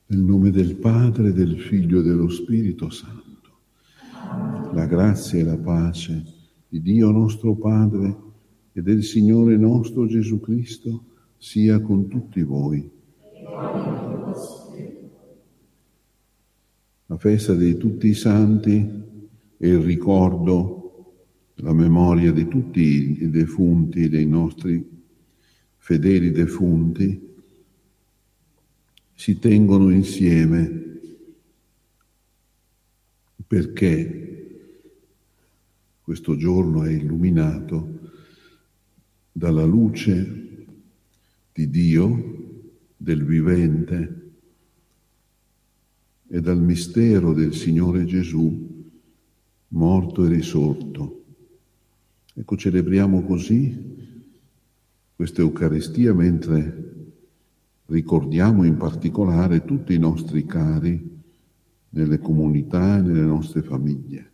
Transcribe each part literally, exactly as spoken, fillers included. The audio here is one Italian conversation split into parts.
Nel nome del Padre, del Figlio e dello Spirito Santo. La grazia e la pace di Dio nostro Padre e del Signore nostro Gesù Cristo sia con tutti voi. La festa di tutti i santi e il ricordo, la memoria di tutti i defunti, dei nostri fedeli defunti, si tengono insieme perché questo giorno è illuminato dalla luce di Dio, del vivente, e dal mistero del Signore Gesù, morto e risorto. Ecco, celebriamo così questa Eucaristia mentre ricordiamo in particolare tutti i nostri cari nelle comunità e nelle nostre famiglie.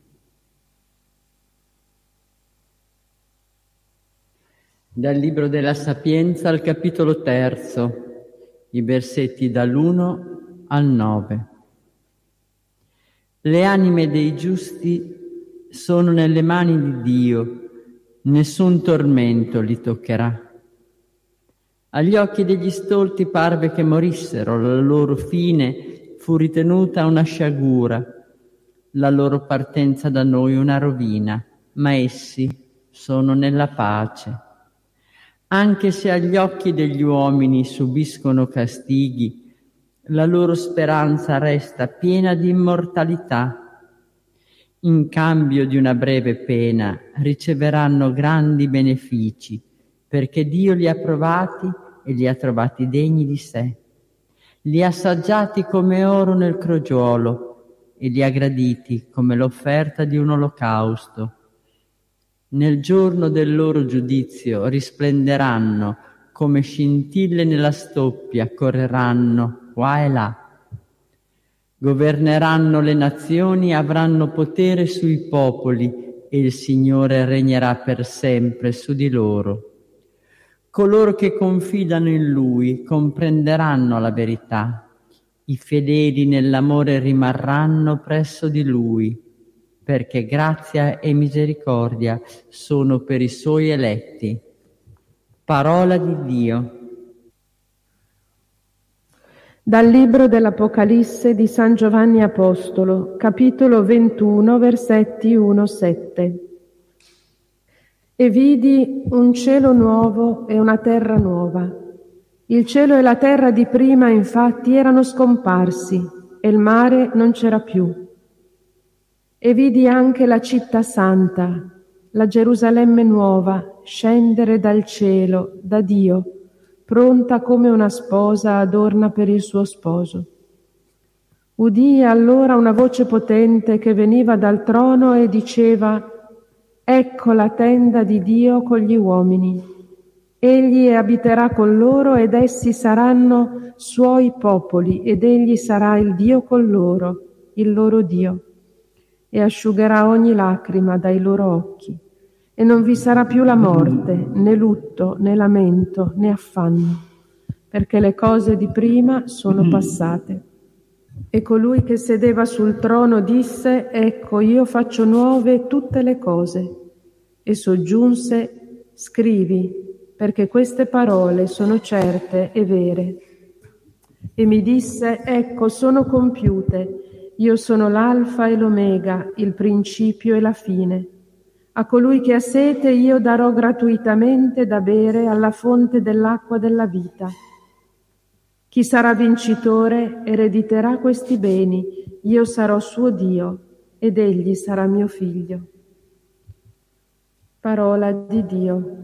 Dal Libro della Sapienza al capitolo terzo, i versetti dall'uno al nove. Le anime dei giusti sono nelle mani di Dio, nessun tormento li toccherà. Agli occhi degli stolti parve che morissero, la loro fine fu ritenuta una sciagura, la loro partenza da noi una rovina, ma essi sono nella pace. Anche se agli occhi degli uomini subiscono castighi, la loro speranza resta piena di immortalità. In cambio di una breve pena riceveranno grandi benefici, perché Dio li ha provati e li ha trovati degni di sé. Li ha assaggiati come oro nel crogiolo e li ha graditi come l'offerta di un olocausto. Nel giorno del loro giudizio risplenderanno come scintille nella stoppia, correranno qua e là. Governeranno le nazioni, avranno potere sui popoli e il Signore regnerà per sempre su di loro. Coloro che confidano in Lui comprenderanno la verità. I fedeli nell'amore rimarranno presso di Lui, perché grazia e misericordia sono per i Suoi eletti. Parola di Dio. Dal Libro dell'Apocalisse di San Giovanni Apostolo, capitolo ventuno, versetti uno sette. E vidi un cielo nuovo e una terra nuova. Il cielo e la terra di prima, infatti, erano scomparsi, e il mare non c'era più. E vidi anche la città santa, la Gerusalemme nuova, scendere dal cielo, da Dio, pronta come una sposa adorna per il suo sposo. Udii allora una voce potente che veniva dal trono e diceva: Ecco la tenda di Dio con gli uomini. Egli abiterà con loro ed essi saranno suoi popoli ed egli sarà il Dio con loro, il loro Dio. E asciugherà ogni lacrima dai loro occhi. E non vi sarà più la morte, né lutto, né lamento, né affanno, perché le cose di prima sono passate. E colui che sedeva sul trono disse: Ecco, io faccio nuove tutte le cose. E soggiunse: Scrivi, perché queste parole sono certe e vere. E mi disse: Ecco, sono compiute. Io sono l'Alfa e l'Omega, il principio e la fine. A colui che ha sete io darò gratuitamente da bere alla fonte dell'acqua della vita. Chi sarà vincitore erediterà questi beni, io sarò suo Dio ed egli sarà mio figlio. Parola di Dio.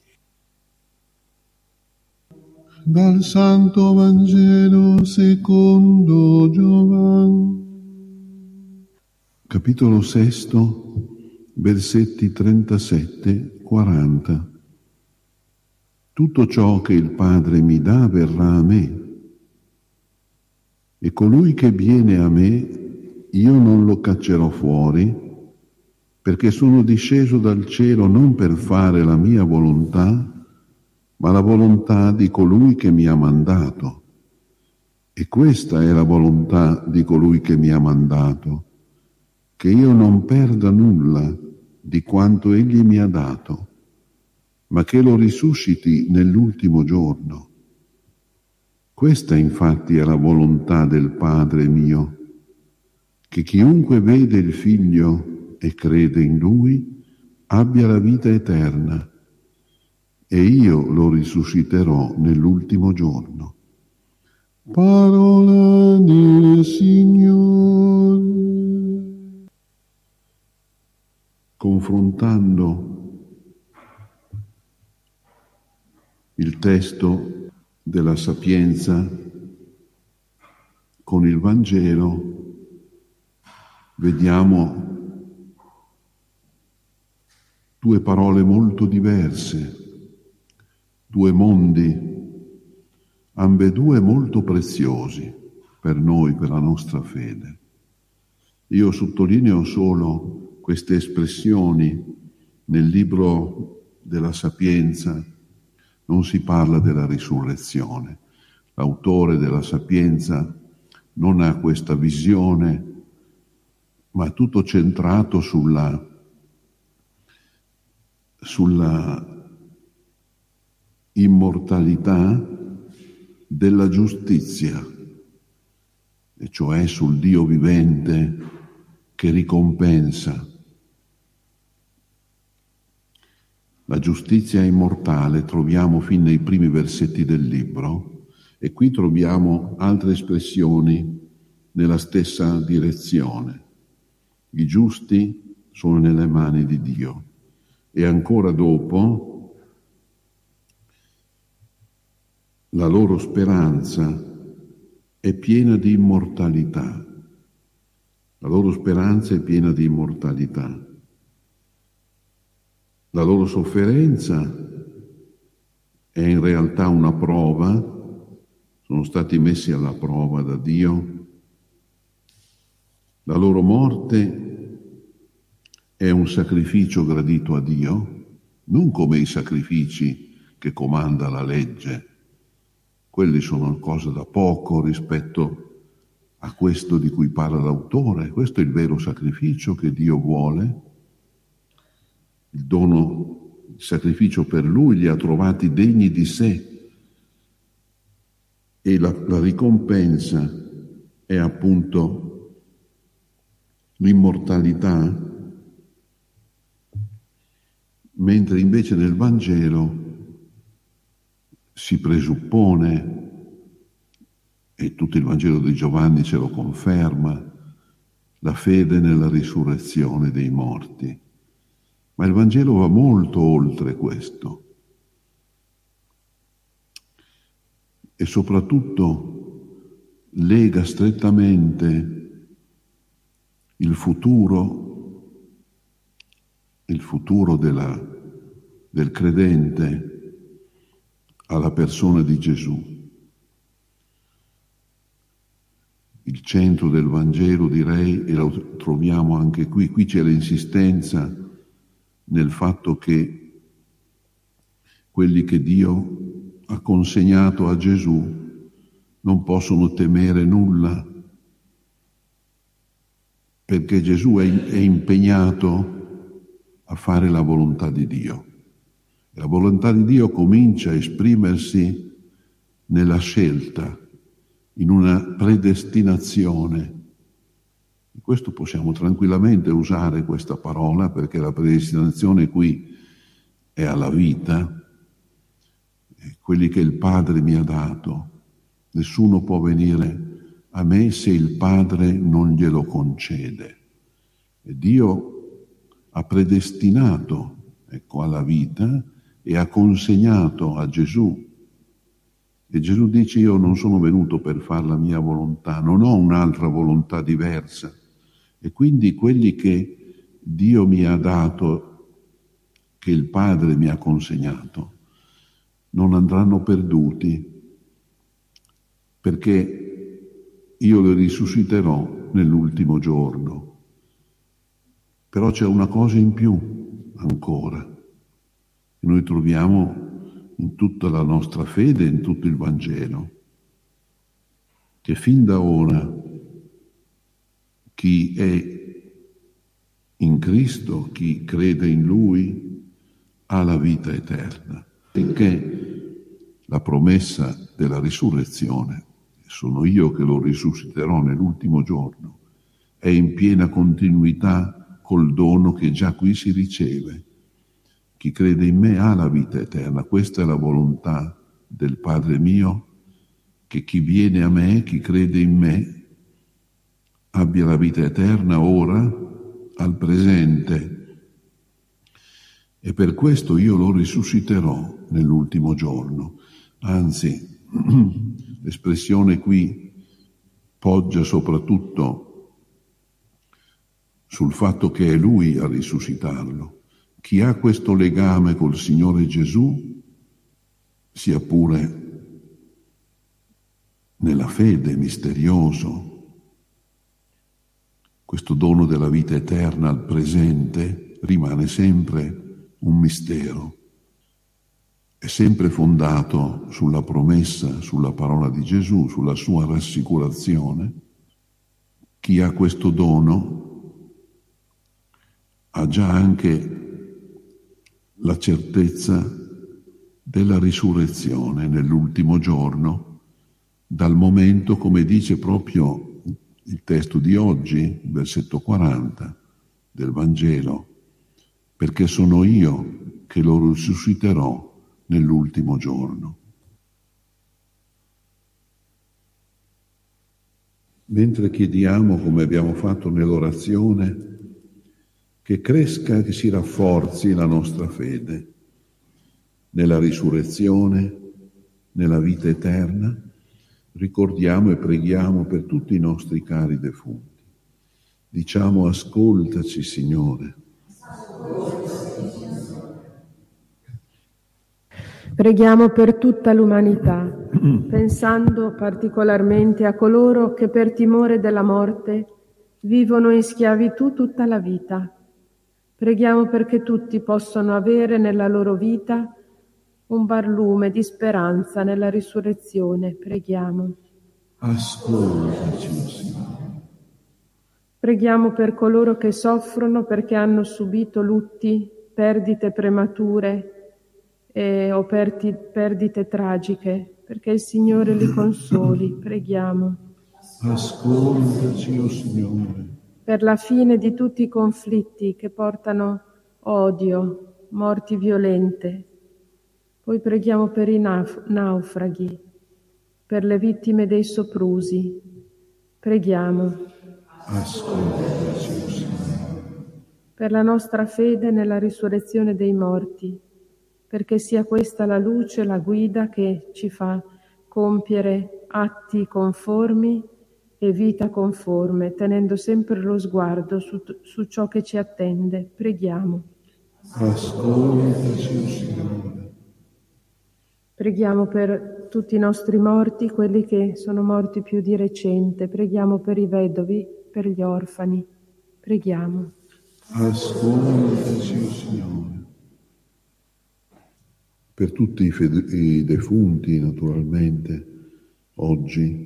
Dal Santo Vangelo secondo Giovanni. Capitolo sesto, versetti trentasette quaranta. Tutto ciò che il Padre mi dà verrà a me, e colui che viene a me io non lo caccerò fuori, perché sono disceso dal cielo non per fare la mia volontà, ma la volontà di colui che mi ha mandato. E questa è la volontà di colui che mi ha mandato, che io non perda nulla di quanto egli mi ha dato, ma che lo risusciti nell'ultimo giorno. Questa infatti è la volontà del Padre mio, che chiunque vede il Figlio e crede in Lui abbia la vita eterna, e io lo risusciterò nell'ultimo giorno. Parola del Signore. Confrontando il testo della Sapienza con il Vangelo, vediamo due parole molto diverse, due mondi, ambedue molto preziosi per noi, per la nostra fede. Io sottolineo solo queste espressioni. Nel libro della Sapienza non si parla della risurrezione. L'autore della Sapienza non ha questa visione, ma è tutto centrato sulla, sulla immortalità della giustizia, e cioè sul Dio vivente che ricompensa. La giustizia immortale troviamo fin nei primi versetti del libro, e qui troviamo altre espressioni nella stessa direzione. I giusti sono nelle mani di Dio. E ancora dopo, la loro speranza è piena di immortalità. La loro speranza è piena di immortalità. La loro sofferenza è in realtà una prova, sono stati messi alla prova da Dio. La loro morte è un sacrificio gradito a Dio, non come i sacrifici che comanda la legge. Quelli sono cose da poco rispetto a questo di cui parla l'autore. Questo è il vero sacrificio che Dio vuole. Il dono, il sacrificio per Lui li ha trovati degni di sé, e la, la ricompensa è appunto l'immortalità, mentre invece nel Vangelo si presuppone, e tutto il Vangelo di Giovanni ce lo conferma, la fede nella risurrezione dei morti. Ma il Vangelo va molto oltre questo, e soprattutto lega strettamente il futuro, il futuro della, del credente alla persona di Gesù. Il centro del Vangelo, direi, e lo troviamo anche qui, qui c'è l'insistenza nel fatto che quelli che Dio ha consegnato a Gesù non possono temere nulla, perché Gesù è, è impegnato a fare la volontà di Dio. E la volontà di Dio comincia a esprimersi nella scelta, in una predestinazione. In questo possiamo tranquillamente usare questa parola, perché la predestinazione qui è alla vita. E quelli che il Padre mi ha dato, nessuno può venire a me se il Padre non glielo concede. E Dio ha predestinato, ecco, alla vita, e ha consegnato a Gesù. E Gesù dice: io non sono venuto per fare la mia volontà, non ho un'altra volontà diversa. E quindi quelli che Dio mi ha dato, che il Padre mi ha consegnato, non andranno perduti, perché io li risusciterò nell'ultimo giorno. Però c'è una cosa in più ancora, che noi troviamo in tutta la nostra fede, in tutto il Vangelo. che fin da ora chi è in Cristo, chi crede in Lui, ha la vita eterna, perché la promessa della risurrezione, sono io che lo risusciterò nell'ultimo giorno, è in piena continuità col dono che già qui si riceve. Chi crede in me ha la vita eterna. Questa è la volontà del Padre mio, che chi viene a me, chi crede in me, abbia la vita eterna ora, al presente. E per questo io lo risusciterò nell'ultimo giorno. Anzi, l'espressione qui poggia soprattutto sul fatto che è Lui a risuscitarlo. Chi ha questo legame col Signore Gesù, sia pure nella fede misterioso, questo dono della vita eterna al presente rimane sempre un mistero. È sempre fondato sulla promessa, sulla parola di Gesù, sulla sua rassicurazione. Chi ha questo dono ha già anche la certezza della risurrezione nell'ultimo giorno, dal momento, come dice proprio il testo di oggi, versetto quaranta del Vangelo, perché sono io che lo risusciterò nell'ultimo giorno. Mentre chiediamo, come abbiamo fatto nell'orazione, che cresca, che si rafforzi la nostra fede nella risurrezione, nella vita eterna, ricordiamo e preghiamo per tutti i nostri cari defunti. Diciamo: ascoltaci, Signore. Preghiamo per tutta l'umanità, pensando particolarmente a coloro che per timore della morte vivono in schiavitù tutta la vita. Preghiamo perché tutti possano avere nella loro vita un barlume di speranza nella risurrezione. Preghiamo. Ascoltaci, Signore. Preghiamo per coloro che soffrono perché hanno subito lutti, perdite premature eh, o perti, perdite tragiche, perché il Signore li consoli. Preghiamo. Ascoltaci, o Signore. Per la fine di tutti i conflitti che portano odio, morti violente. Poi preghiamo per i nauf- naufraghi, per le vittime dei soprusi. Preghiamo. Ascoltaci, o Signore. Per la nostra fede nella risurrezione dei morti, perché sia questa la luce, la guida che ci fa compiere atti conformi e vita conforme, tenendo sempre lo sguardo su, su ciò che ci attende. Preghiamo. Ascoltaci, o Signore. Preghiamo per tutti i nostri morti, quelli che sono morti più di recente. Preghiamo per i vedovi, per gli orfani. Preghiamo. Ascoltaci, o Signore. Per tutti i, fede- i defunti, naturalmente, oggi,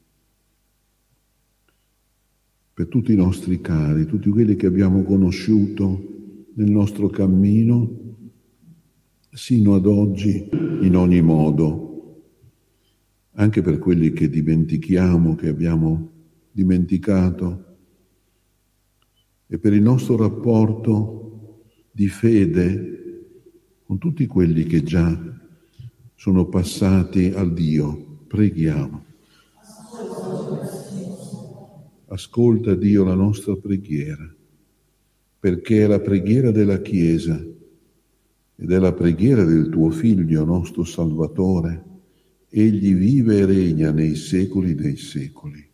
per tutti i nostri cari, tutti quelli che abbiamo conosciuto nel nostro cammino, sino ad oggi, in ogni modo, anche per quelli che dimentichiamo, che abbiamo dimenticato, e per il nostro rapporto di fede con tutti quelli che già sono passati al Dio. Preghiamo. Ascolta, Dio, la nostra preghiera, perché è la preghiera della Chiesa ed è la preghiera del tuo Figlio, nostro Salvatore. Egli vive e regna nei secoli dei secoli.